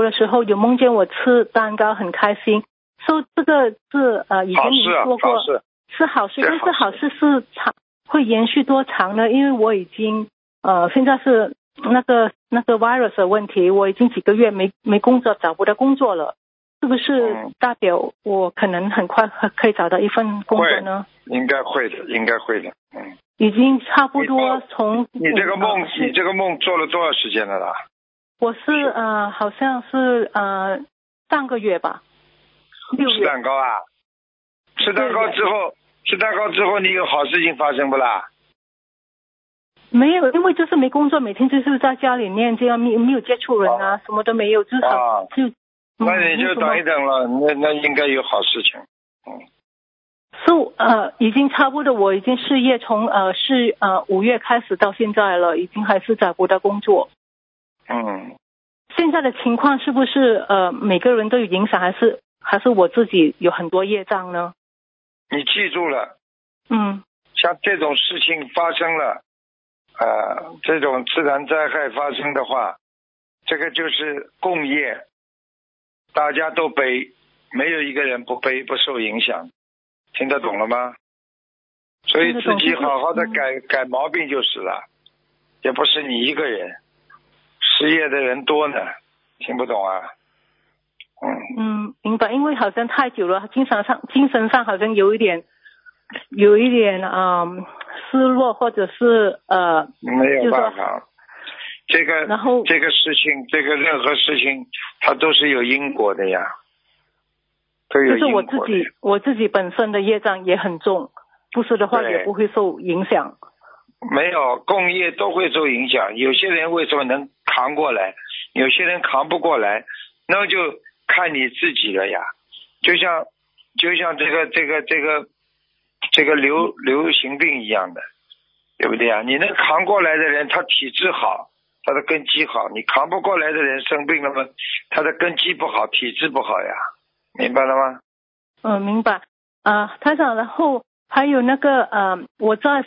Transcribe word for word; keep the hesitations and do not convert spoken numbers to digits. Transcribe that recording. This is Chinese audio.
的时候有梦见我吃蛋糕，很开心。说、so, 这个是呃以前您说过是好事，但是好事是长会延续多长呢？因为我已经呃现在是那个那个 virus 的问题，我已经几个月没没工作，找不到工作了，是不是代表我可能很快可以找到一份工作呢？ 应该会的，应该会的，嗯。 已经差不多从你这个梦，你这个梦做了多少时间了啦？ 我是呃好像是呃上个月吧。 吃蛋糕啊？吃蛋糕之后，吃蛋糕之后，你有好事情发生不啦？ 没有，因为就是没工作，每天就是在家里面这样，没没有接触人啊，啊什么都没有，至少、啊、就、嗯、 那你就等一等了，那那应该有好事情。嗯。 是、so, 呃，已经差不多，我已经失业从呃是呃五月开始到现在了，已经还是找不到工作。 嗯。 现在的情况是不是呃每个人都有影响，还是还是我自己有很多业障呢？ 你记住了。 嗯。 像这种事情发生了，呃，这种自然灾害发生的话，这个就是共业，大家都背，没有一个人不背不受影响。听得懂了吗？所以自己好好的改、嗯、改毛病就是了，也不是你一个人，失业的人多呢，听不懂啊？嗯嗯，明白。因为好像太久了，精神上精神上好像有一点有一点嗯失落，或者是呃没有办法。这个然后这个事情，这个任何事情，它都是有因果的呀。 就是我自己我自己本身的业障也很重，不是的话也不会受影响。 没有，共业都会受影响。有些人为什么能扛过来，有些人扛不过来，那就看你自己了呀。就像就像这个这个这个这个流流行病一样的，对不对啊？你能扛过来的人，他体质好，他的根基好；你扛不过来的人生病了嘛，他的根基不好，体质不好呀。明白了吗？ 嗯，明白。啊、呃，台长，然后还有那个呃，我在